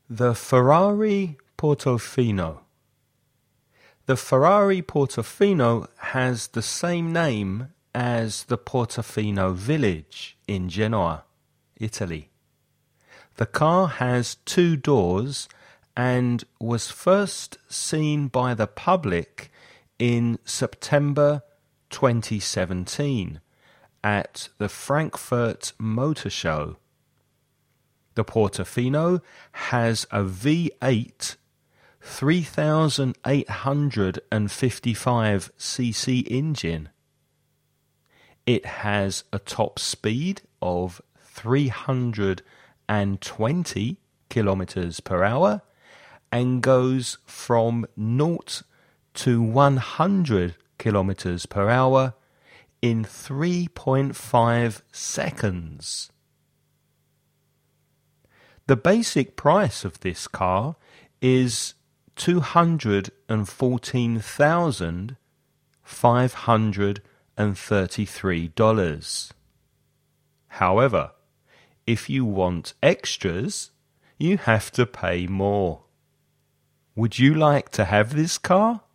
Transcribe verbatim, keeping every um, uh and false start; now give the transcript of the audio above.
The Ferrari Portofino. The Ferrari Portofino has the same name as the Portofino village in Genoa, Italy. The car has two doors and was first seen by the public in September twenty seventeen at the Frankfurt Motor Show. The Portofino has a V eight three thousand eight hundred fifty-five c c engine. It has a top speed of three hundred twenty kilometers per hour and goes from zero to one hundred kilometers per hour in three point five seconds. The basic price of this car is two hundred fourteen thousand five hundred thirty-three dollars. However, if you want extras, you have to pay more. Would you like to have this car?